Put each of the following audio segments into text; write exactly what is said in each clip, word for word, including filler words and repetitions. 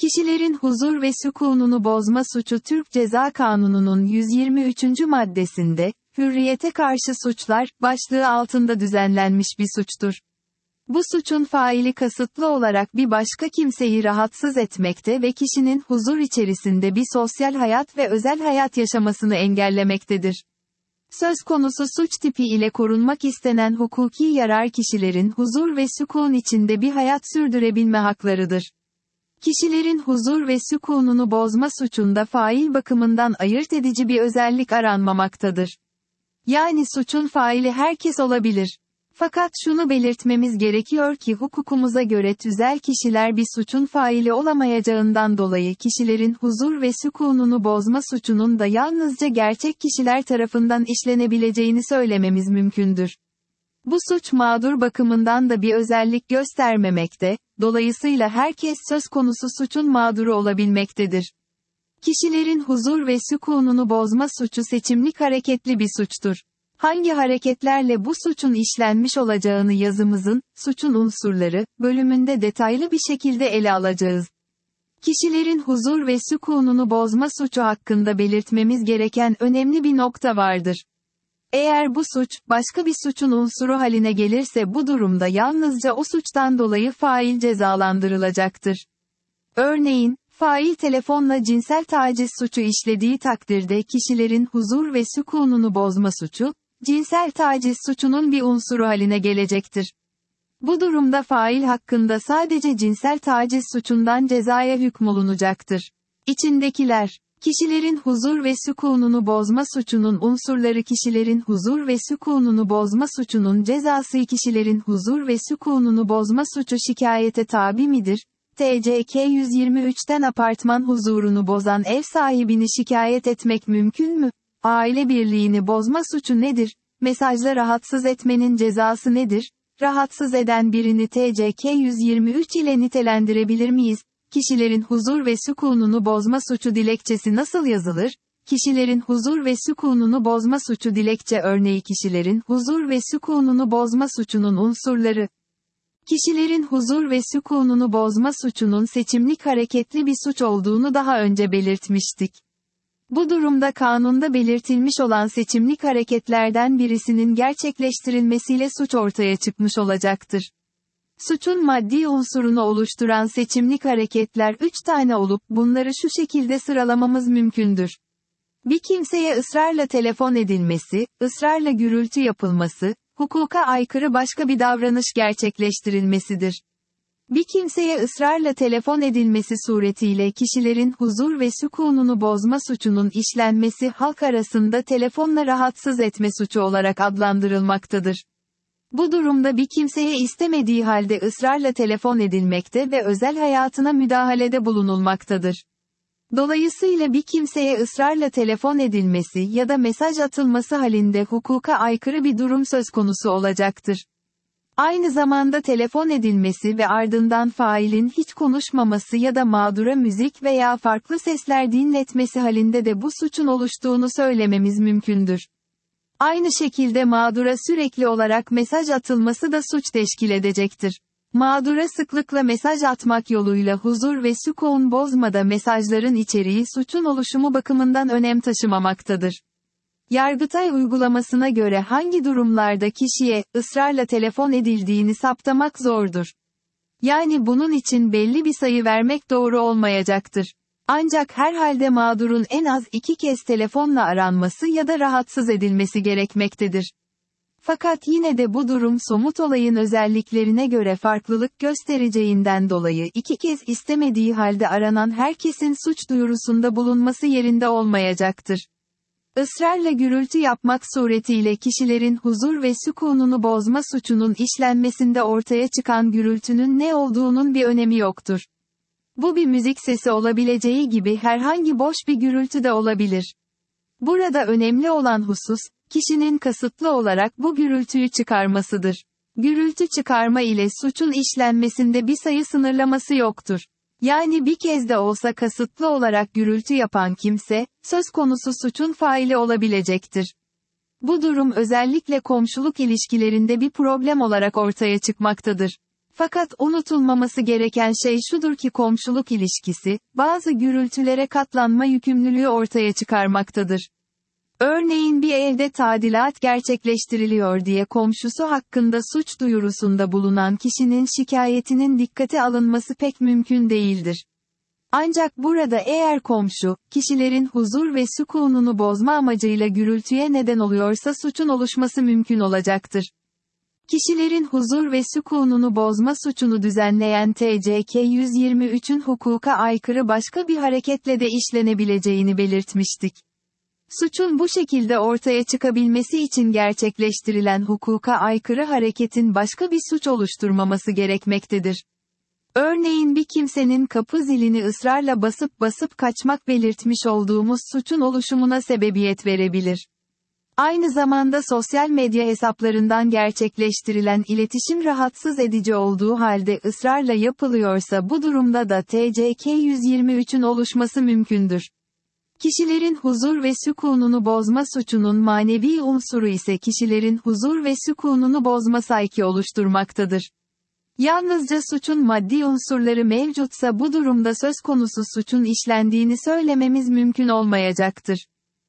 Kişilerin huzur ve sükûnunu bozma suçu Türk Ceza Kanunu'nun yüz yirmi üçüncü maddesinde, hürriyete karşı suçlar, başlığı altında düzenlenmiş bir suçtur. Bu suçun faili kasıtlı olarak bir başka kimseyi rahatsız etmekte ve kişinin huzur içerisinde bir sosyal hayat ve özel hayat yaşamasını engellemektedir. Söz konusu suç tipi ile korunmak istenen hukuki yarar kişilerin huzur ve sükûn içinde bir hayat sürdürebilme haklarıdır. Kişilerin huzur ve sükûnunu bozma suçunda fail bakımından ayırt edici bir özellik aranmamaktadır. Yani suçun faili herkes olabilir. Fakat şunu belirtmemiz gerekiyor ki hukukumuza göre tüzel kişiler bir suçun faili olamayacağından dolayı kişilerin huzur ve sükûnunu bozma suçunun da yalnızca gerçek kişiler tarafından işlenebileceğini söylememiz mümkündür. Bu suç mağdur bakımından da bir özellik göstermemekte, dolayısıyla herkes söz konusu suçun mağduru olabilmektedir. Kişilerin huzur ve sükûnunu bozma suçu seçimlik hareketli bir suçtur. Hangi hareketlerle bu suçun işlenmiş olacağını yazımızın, suçun unsurları, bölümünde detaylı bir şekilde ele alacağız. Kişilerin huzur ve sükûnunu bozma suçu hakkında belirtmemiz gereken önemli bir nokta vardır. Eğer bu suç, başka bir suçun unsuru haline gelirse bu durumda yalnızca o suçtan dolayı fail cezalandırılacaktır. Örneğin, fail telefonla cinsel taciz suçu işlediği takdirde kişilerin huzur ve sükûnunu bozma suçu, cinsel taciz suçunun bir unsuru haline gelecektir. Bu durumda fail hakkında sadece cinsel taciz suçundan cezaya hükmolunacaktır. İçindekiler, kişilerin huzur ve sükûnunu bozma suçunun unsurları kişilerin huzur ve sükûnunu bozma suçunun cezası kişilerin huzur ve sükûnunu bozma suçu şikayete tabi midir? T C K yüz yirmi üçten apartman huzurunu bozan ev sahibini şikayet etmek mümkün mü? Aile birliğini bozma suçu nedir? Mesajla rahatsız etmenin cezası nedir? Rahatsız eden birini T C K yüz yirmi üç ile nitelendirebilir miyiz? Kişilerin huzur ve sükûnunu bozma suçu dilekçesi nasıl yazılır? Kişilerin huzur ve sükûnunu bozma suçu dilekçe örneği kişilerin huzur ve sükûnunu bozma suçunun unsurları. Kişilerin huzur ve sükûnunu bozma suçunun seçimlik hareketli bir suç olduğunu daha önce belirtmiştik. Bu durumda kanunda belirtilmiş olan seçimlik hareketlerden birisinin gerçekleştirilmesiyle suç ortaya çıkmış olacaktır. Suçun maddi unsurunu oluşturan seçimlik hareketler üç tane olup bunları şu şekilde sıralamamız mümkündür. Bir kimseye ısrarla telefon edilmesi, ısrarla gürültü yapılması, hukuka aykırı başka bir davranış gerçekleştirilmesidir. Bir kimseye ısrarla telefon edilmesi suretiyle kişilerin huzur ve sükûnunu bozma suçunun işlenmesi halk arasında telefonla rahatsız etme suçu olarak adlandırılmaktadır. Bu durumda bir kimseye istemediği halde ısrarla telefon edilmekte ve özel hayatına müdahalede bulunulmaktadır. Dolayısıyla bir kimseye ısrarla telefon edilmesi ya da mesaj atılması halinde hukuka aykırı bir durum söz konusu olacaktır. Aynı zamanda telefon edilmesi ve ardından failin hiç konuşmaması ya da mağdura müzik veya farklı sesler dinletmesi halinde de bu suçun oluştuğunu söylememiz mümkündür. Aynı şekilde mağdura sürekli olarak mesaj atılması da suç teşkil edecektir. Mağdura sıklıkla mesaj atmak yoluyla huzur ve sükûn bozmada mesajların içeriği suçun oluşumu bakımından önem taşımamaktadır. Yargıtay uygulamasına göre hangi durumlarda kişiye ısrarla telefon edildiğini saptamak zordur. Yani bunun için belli bir sayı vermek doğru olmayacaktır. Ancak herhalde mağdurun en az iki kez telefonla aranması ya da rahatsız edilmesi gerekmektedir. Fakat yine de bu durum somut olayın özelliklerine göre farklılık göstereceğinden dolayı iki kez istemediği halde aranan herkesin suç duyurusunda bulunması yerinde olmayacaktır. Israrla gürültü yapmak suretiyle kişilerin huzur ve sükûnunu bozma suçunun işlenmesinde ortaya çıkan gürültünün ne olduğunun bir önemi yoktur. Bu bir müzik sesi olabileceği gibi herhangi boş bir gürültü de olabilir. Burada önemli olan husus, kişinin kasıtlı olarak bu gürültüyü çıkarmasıdır. Gürültü çıkarma ile suçun işlenmesinde bir sayı sınırlaması yoktur. Yani bir kez de olsa kasıtlı olarak gürültü yapan kimse, söz konusu suçun faili olabilecektir. Bu durum özellikle komşuluk ilişkilerinde bir problem olarak ortaya çıkmaktadır. Fakat unutulmaması gereken şey şudur ki komşuluk ilişkisi, bazı gürültülere katlanma yükümlülüğü ortaya çıkarmaktadır. Örneğin bir evde tadilat gerçekleştiriliyor diye komşusu hakkında suç duyurusunda bulunan kişinin şikayetinin dikkate alınması pek mümkün değildir. Ancak burada eğer komşu, kişilerin huzur ve sükununu bozma amacıyla gürültüye neden oluyorsa suçun oluşması mümkün olacaktır. Kişilerin huzur ve sükununu bozma suçunu düzenleyen T C K yüz yirmi üçün hukuka aykırı başka bir hareketle de işlenebileceğini belirtmiştik. Suçun bu şekilde ortaya çıkabilmesi için gerçekleştirilen hukuka aykırı hareketin başka bir suç oluşturmaması gerekmektedir. Örneğin bir kimsenin kapı zilini ısrarla basıp basıp kaçmak belirtmiş olduğumuz suçun oluşumuna sebebiyet verebilir. Aynı zamanda sosyal medya hesaplarından gerçekleştirilen iletişim rahatsız edici olduğu halde ısrarla yapılıyorsa bu durumda da T C K yüz yirmi üçün oluşması mümkündür. Kişilerin huzur ve sükununu bozma suçunun manevi unsuru ise kişilerin huzur ve sükununu bozma sayki oluşturmaktadır. Yalnızca suçun maddi unsurları mevcutsa bu durumda söz konusu suçun işlendiğini söylememiz mümkün olmayacaktır.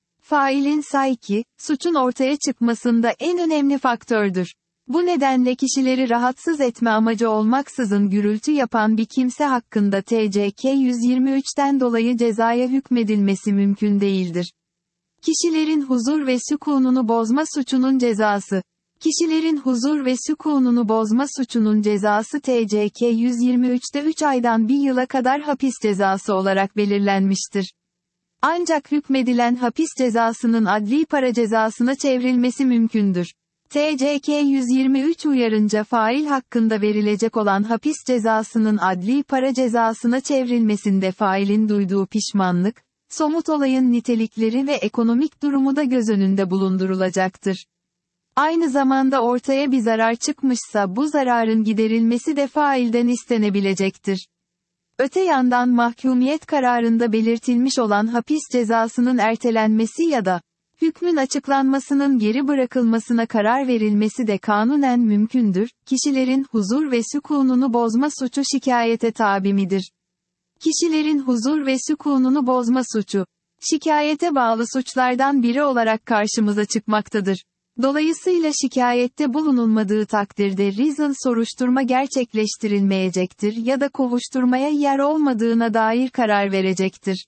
Failin sayki, suçun ortaya çıkmasında en önemli faktördür. Bu nedenle kişileri rahatsız etme amacı olmaksızın gürültü yapan bir kimse hakkında T C K yüz yirmi üçten dolayı cezaya hükmedilmesi mümkün değildir. Kişilerin huzur ve sükununu bozma suçunun cezası. Kişilerin huzur ve sükununu bozma suçunun cezası T C K yüz yirmi üçte üç aydan bir yıla kadar hapis cezası olarak belirlenmiştir. Ancak hükmedilen hapis cezasının adli para cezasına çevrilmesi mümkündür. T C K yüz yirmi üç uyarınca fail hakkında verilecek olan hapis cezasının adli para cezasına çevrilmesinde failin duyduğu pişmanlık, somut olayın nitelikleri ve ekonomik durumu da göz önünde bulundurulacaktır. Aynı zamanda ortaya bir zarar çıkmışsa bu zararın giderilmesi de failden istenebilecektir. Öte yandan mahkumiyet kararında belirtilmiş olan hapis cezasının ertelenmesi ya da hükmün açıklanmasının geri bırakılmasına karar verilmesi de kanunen mümkündür. Kişilerin huzur ve sükununu bozma suçu şikayete tabi midir? Kişilerin huzur ve sükununu bozma suçu, şikayete bağlı suçlardan biri olarak karşımıza çıkmaktadır. Dolayısıyla şikayette bulunulmadığı takdirde reason soruşturma gerçekleştirilmeyecektir ya da kovuşturmaya yer olmadığına dair karar verecektir.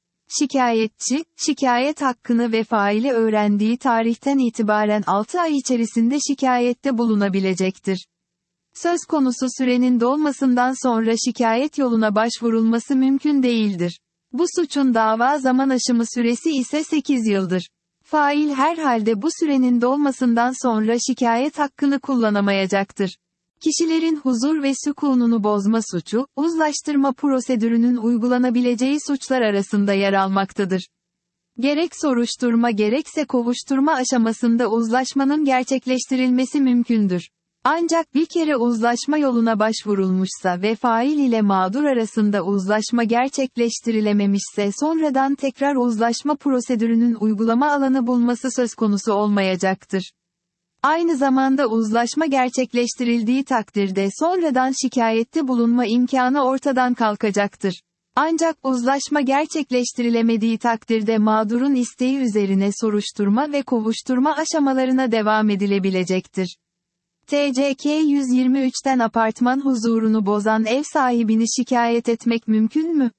Şikayetçi, şikayet hakkını ve faili öğrendiği tarihten itibaren altı ay içerisinde şikayette bulunabilecektir. Söz konusu sürenin dolmasından sonra şikayet yoluna başvurulması mümkün değildir. Bu suçun dava zaman aşımı süresi ise sekiz yıldır. Fail herhalde bu sürenin dolmasından sonra şikayet hakkını kullanamayacaktır. Kişilerin huzur ve sükununu bozma suçu, uzlaştırma prosedürünün uygulanabileceği suçlar arasında yer almaktadır. Gerek soruşturma gerekse kovuşturma aşamasında uzlaşmanın gerçekleştirilmesi mümkündür. Ancak bir kere uzlaşma yoluna başvurulmuşsa ve fail ile mağdur arasında uzlaşma gerçekleştirilememişse sonradan tekrar uzlaşma prosedürünün uygulama alanı bulması söz konusu olmayacaktır. Aynı zamanda uzlaşma gerçekleştirildiği takdirde sonradan şikayette bulunma imkanı ortadan kalkacaktır. Ancak uzlaşma gerçekleştirilemediği takdirde mağdurun isteği üzerine soruşturma ve kovuşturma aşamalarına devam edilebilecektir. T C K yüz yirmi üçten apartman huzurunu bozan ev sahibini şikayet etmek mümkün mü?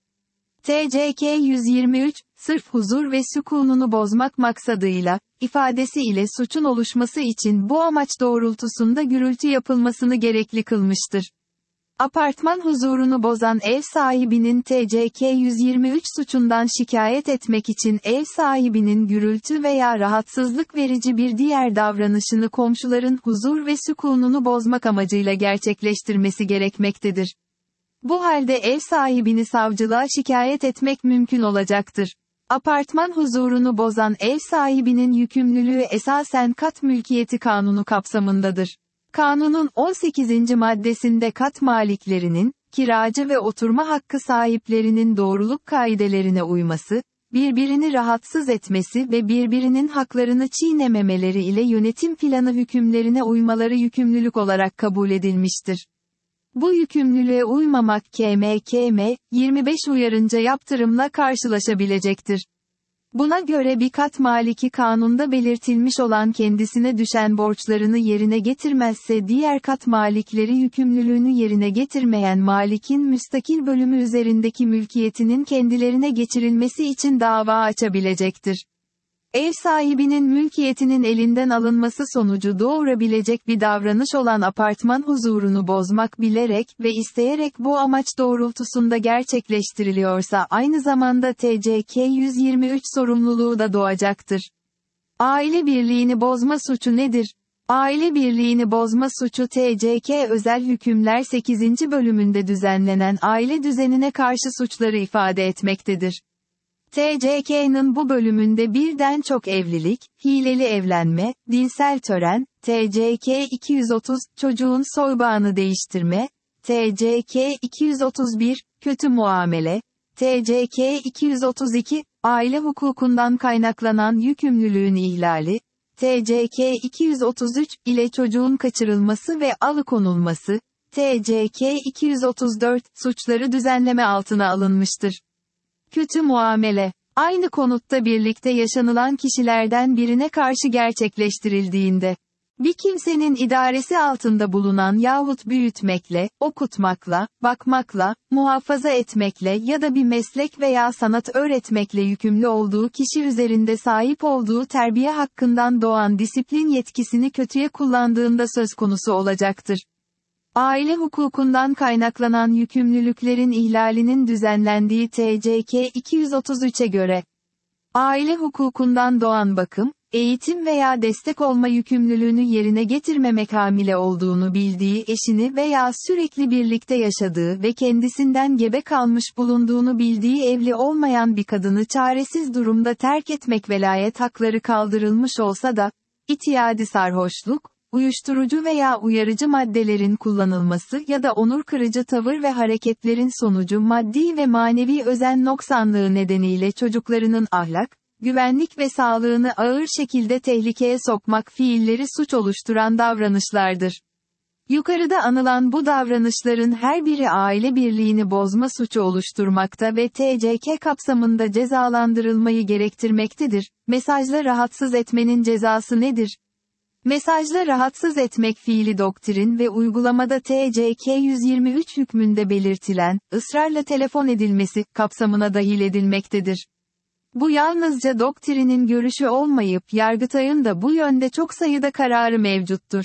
T C K yüz yirmi üç, sırf huzur ve sükununu bozmak maksadıyla, ifadesi ile suçun oluşması için bu amaç doğrultusunda gürültü yapılmasını gerekli kılmıştır. Apartman huzurunu bozan ev sahibinin T C K yüz yirmi üç suçundan şikayet etmek için ev sahibinin gürültü veya rahatsızlık verici bir diğer davranışını komşuların huzur ve sükununu bozmak amacıyla gerçekleştirmesi gerekmektedir. Bu halde ev sahibini savcılığa şikayet etmek mümkün olacaktır. Apartman huzurunu bozan ev sahibinin yükümlülüğü esasen kat mülkiyeti kanunu kapsamındadır. Kanunun on sekizinci maddesinde kat maliklerinin, kiracı ve oturma hakkı sahiplerinin doğruluk kaidelerine uyması, birbirini rahatsız etmesi ve birbirinin haklarını çiğnememeleri ile yönetim planı hükümlerine uymaları yükümlülük olarak kabul edilmiştir. Bu yükümlülüğe uymamak K M K M yirmi beş uyarınca yaptırımla karşılaşabilecektir. Buna göre bir kat maliki kanunda belirtilmiş olan kendisine düşen borçlarını yerine getirmezse diğer kat malikleri yükümlülüğünü yerine getirmeyen malikin müstakil bölümü üzerindeki mülkiyetinin kendilerine geçirilmesi için dava açabilecektir. Ev sahibinin mülkiyetinin elinden alınması sonucu doğurabilecek bir davranış olan apartman huzurunu bozmak bilerek ve isteyerek bu amaç doğrultusunda gerçekleştiriliyorsa aynı zamanda T C K yüz yirmi üç sorumluluğu da doğacaktır. Aile birliğini bozma suçu nedir? Aile birliğini bozma suçu T C K Özel Hükümler sekizinci bölümünde düzenlenen aile düzenine karşı suçları ifade etmektedir. T C K'nın bu bölümünde birden çok evlilik, hileli evlenme, dinsel tören, T C K iki yüz otuz, çocuğun soybağını değiştirme, T C K iki yüz otuz bir, kötü muamele, T C K iki yüz otuz iki, aile hukukundan kaynaklanan yükümlülüğün ihlali, T C K iki yüz otuz üç, ile çocuğun kaçırılması ve alıkonulması, T C K iki yüz otuz dört, suçları düzenleme altına alınmıştır. Kötü muamele, aynı konutta birlikte yaşanılan kişilerden birine karşı gerçekleştirildiğinde, bir kimsenin idaresi altında bulunan yahut büyütmekle, okutmakla, bakmakla, muhafaza etmekle ya da bir meslek veya sanat öğretmekle yükümlü olduğu kişi üzerinde sahip olduğu terbiye hakkından doğan disiplin yetkisini kötüye kullandığında söz konusu olacaktır. Aile hukukundan kaynaklanan yükümlülüklerin ihlalinin düzenlendiği T C K iki yüz otuz üçe göre, aile hukukundan doğan bakım, eğitim veya destek olma yükümlülüğünü yerine getirmemek hamile olduğunu bildiği eşini veya sürekli birlikte yaşadığı ve kendisinden gebe kalmış bulunduğunu bildiği evli olmayan bir kadını çaresiz durumda terk etmek velayet hakları kaldırılmış olsa da, itiyadi sarhoşluk, uyuşturucu veya uyarıcı maddelerin kullanılması ya da onur kırıcı tavır ve hareketlerin sonucu maddi ve manevi özen noksanlığı nedeniyle çocuklarının ahlak, güvenlik ve sağlığını ağır şekilde tehlikeye sokmak fiilleri suç oluşturan davranışlardır. Yukarıda anılan bu davranışların her biri aile birliğini bozma suçu oluşturmakta ve T C K kapsamında cezalandırılmayı gerektirmektedir. Mesajla rahatsız etmenin cezası nedir? Mesajla rahatsız etmek fiili doktrin ve uygulamada T C K yüz yirmi üç hükmünde belirtilen, ısrarla telefon edilmesi, kapsamına dahil edilmektedir. Bu yalnızca doktrinin görüşü olmayıp Yargıtay'ın da bu yönde çok sayıda kararı mevcuttur.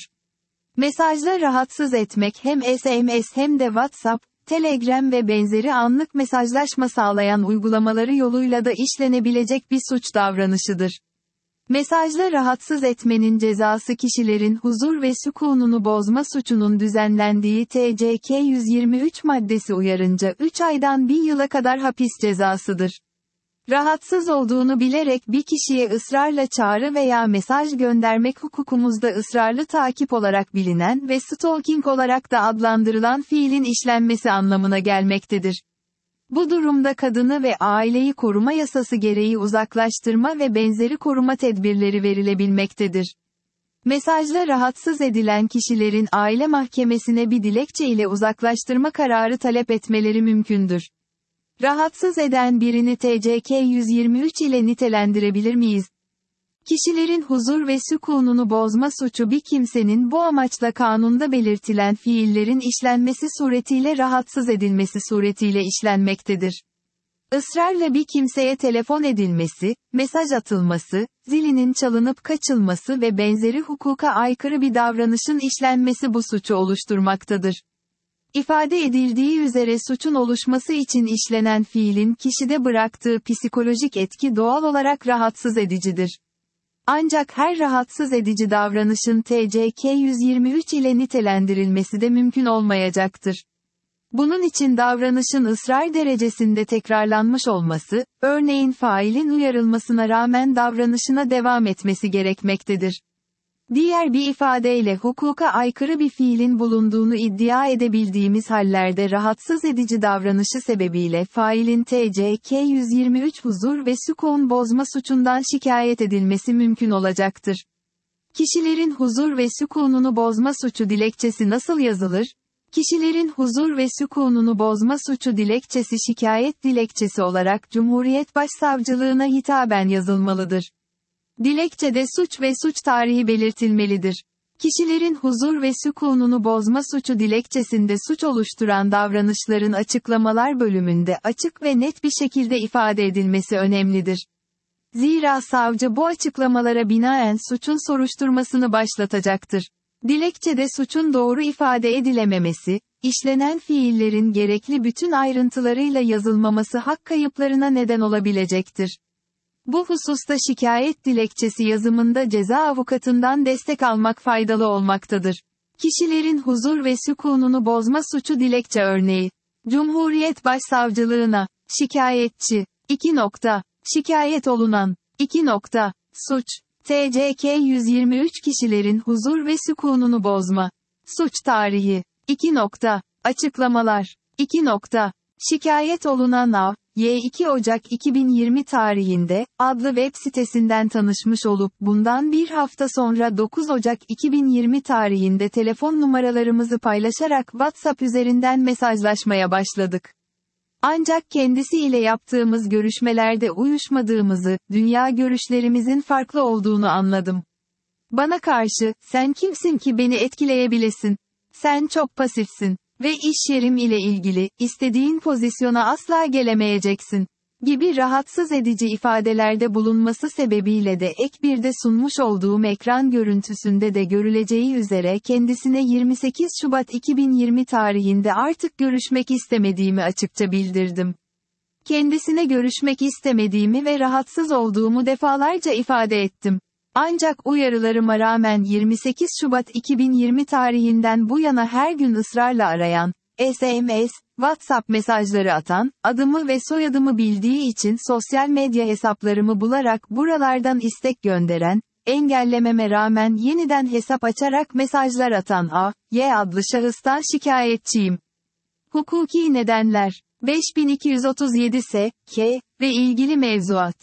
Mesajla rahatsız etmek hem S M S hem de WhatsApp, Telegram ve benzeri anlık mesajlaşma sağlayan uygulamaları yoluyla da işlenebilecek bir suç davranışıdır. Mesajla rahatsız etmenin cezası kişilerin huzur ve sükununu bozma suçunun düzenlendiği T C K yüz yirmi üç maddesi uyarınca üç aydan bir yıla kadar hapis cezasıdır. Rahatsız olduğunu bilerek bir kişiye ısrarla çağrı veya mesaj göndermek hukukumuzda ısrarlı takip olarak bilinen ve stalking olarak da adlandırılan fiilin işlenmesi anlamına gelmektedir. Bu durumda kadını ve aileyi koruma yasası gereği uzaklaştırma ve benzeri koruma tedbirleri verilebilmektedir. Mesajla rahatsız edilen kişilerin aile mahkemesine bir dilekçe ile uzaklaştırma kararı talep etmeleri mümkündür. Rahatsız eden birini T C K yüz yirmi üç ile nitelendirebilir miyiz? Kişilerin huzur ve sükununu bozma suçu bir kimsenin bu amaçla kanunda belirtilen fiillerin işlenmesi suretiyle rahatsız edilmesi suretiyle işlenmektedir. Israrla bir kimseye telefon edilmesi, mesaj atılması, zilinin çalınıp kaçılması ve benzeri hukuka aykırı bir davranışın işlenmesi bu suçu oluşturmaktadır. İfade edildiği üzere suçun oluşması için işlenen fiilin kişide bıraktığı psikolojik etki doğal olarak rahatsız edicidir. Ancak her rahatsız edici davranışın T C K yüz yirmi üç ile nitelendirilmesi de mümkün olmayacaktır. Bunun için davranışın ısrar derecesinde tekrarlanmış olması, örneğin failin uyarılmasına rağmen davranışına devam etmesi gerekmektedir. Diğer bir ifadeyle hukuka aykırı bir fiilin bulunduğunu iddia edebildiğimiz hallerde rahatsız edici davranışı sebebiyle failin T C K yüz yirmi üç huzur ve sükun bozma suçundan şikayet edilmesi mümkün olacaktır. Kişilerin huzur ve sükununu bozma suçu dilekçesi nasıl yazılır? Kişilerin huzur ve sükununu bozma suçu dilekçesi şikayet dilekçesi olarak Cumhuriyet Başsavcılığına hitaben yazılmalıdır. Dilekçede suç ve suç tarihi belirtilmelidir. Kişilerin huzur ve sükununu bozma suçu dilekçesinde suç oluşturan davranışların açıklamalar bölümünde açık ve net bir şekilde ifade edilmesi önemlidir. Zira savcı bu açıklamalara binaen suçun soruşturmasını başlatacaktır. Dilekçede suçun doğru ifade edilememesi, işlenen fiillerin gerekli bütün ayrıntılarıyla yazılmaması hak kayıplarına neden olabilecektir. Bu hususta şikayet dilekçesi yazımında ceza avukatından destek almak faydalı olmaktadır. Kişilerin huzur ve sükununu bozma suçu dilekçe örneği. Cumhuriyet Başsavcılığına, şikayetçi, iki nokta, şikayet olunan, iki nokta, suç, T C K yüz yirmi üç kişilerin huzur ve sükununu bozma. Suç tarihi, iki nokta, açıklamalar, iki nokta, şikayet olunan A, Y iki Ocak iki bin yirmi tarihinde, adlı web sitesinden tanışmış olup bundan bir hafta sonra dokuz Ocak iki bin yirmi tarihinde telefon numaralarımızı paylaşarak WhatsApp üzerinden mesajlaşmaya başladık. Ancak kendisiyle yaptığımız görüşmelerde uyuşmadığımızı, dünya görüşlerimizin farklı olduğunu anladım. Bana karşı, sen kimsin ki beni etkileyebilesin? Sen çok pasifsin. Ve iş yerim ile ilgili, istediğin pozisyona asla gelemeyeceksin. Gibi rahatsız edici ifadelerde bulunması sebebiyle de ek bir de sunmuş olduğum ekran görüntüsünde de görüleceği üzere kendisine yirmi sekiz Şubat iki bin yirmi tarihinde artık görüşmek istemediğimi açıkça bildirdim. Kendisine görüşmek istemediğimi ve rahatsız olduğumu defalarca ifade ettim. Ancak uyarılarıma rağmen yirmi sekiz Şubat iki bin yirmi tarihinden bu yana her gün ısrarla arayan, S M S, WhatsApp mesajları atan, adımı ve soyadımı bildiği için sosyal medya hesaplarımı bularak buralardan istek gönderen, engellememe rağmen yeniden hesap açarak mesajlar atan A, Y adlı şahıstan şikayetçiyim. Hukuki nedenler, beş bin iki yüz otuz yedi S, K ve ilgili mevzuat.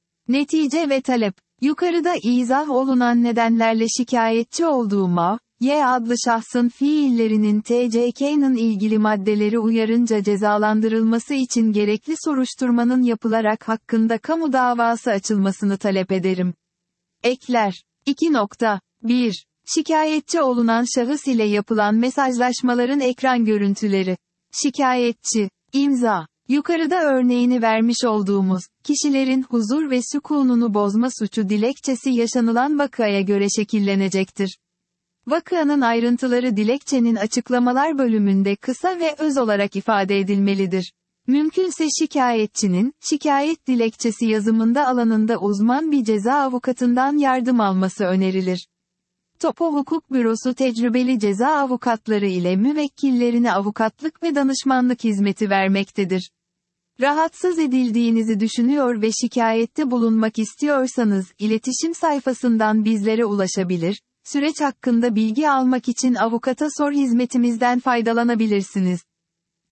Netice ve talep. Yukarıda izah olunan nedenlerle şikayetçi olduğum A, Y adlı şahsın fiillerinin T C K'nın ilgili maddeleri uyarınca cezalandırılması için gerekli soruşturmanın yapılarak hakkında kamu davası açılmasını talep ederim. Ekler. iki nokta bir. Şikayetçi olunan şahıs ile yapılan mesajlaşmaların ekran görüntüleri. Şikayetçi. İmza. Yukarıda örneğini vermiş olduğumuz, kişilerin huzur ve sükununu bozma suçu dilekçesi yaşanılan vakaya göre şekillenecektir. Vakanın ayrıntıları dilekçenin açıklamalar bölümünde kısa ve öz olarak ifade edilmelidir. Mümkünse şikayetçinin, şikayet dilekçesi yazımında alanında uzman bir ceza avukatından yardım alması önerilir. Topo Hukuk Bürosu tecrübeli ceza avukatları ile müvekkillerine avukatlık ve danışmanlık hizmeti vermektedir. Rahatsız edildiğinizi düşünüyor ve şikayette bulunmak istiyorsanız, iletişim sayfasından bizlere ulaşabilir, süreç hakkında bilgi almak için Avukata Sor hizmetimizden faydalanabilirsiniz.